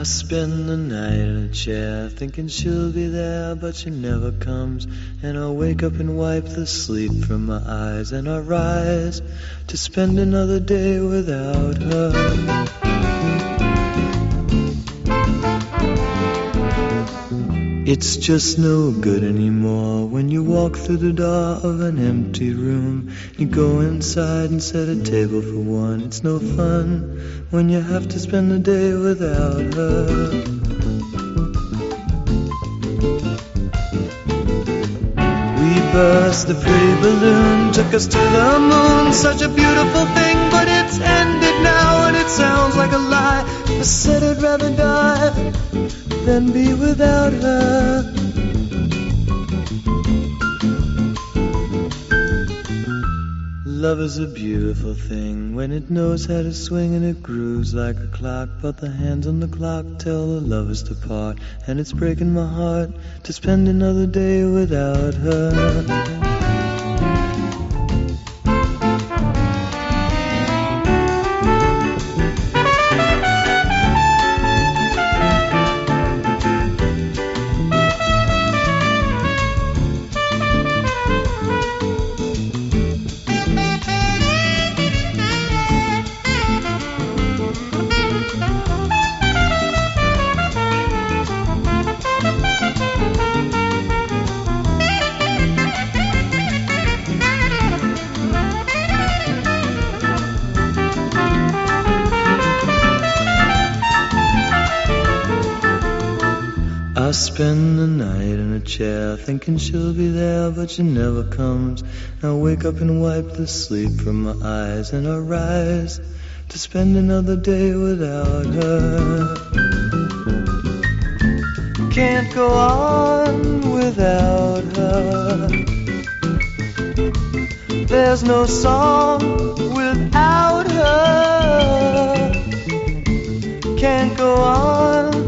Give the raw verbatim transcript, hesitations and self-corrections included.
spend the night in a chair thinking she'll be there, but she never comes. And I wake up and wipe the sleep from my eyes, and I rise to spend another day without her. It's just no good anymore when you walk through the door of an empty room. You go inside and set a table for one. It's no fun when you have to spend the day without her. We burst a pretty balloon, took us to the moon. Such a beautiful thing, but it's ended now, and it sounds like a lie. I said I'd rather die than be without her. Love is a beautiful thing when it knows how to swing, and it grooves like a clock. But the hands on the clock tell the lovers to part, and it's breaking my heart to spend another day without her. I spend the night in a chair thinking she'll be there, but she never comes. I wake up and wipe the sleep from my eyes, and I rise to spend another day without her. Can't go on without her. There's no song without her. Can't go on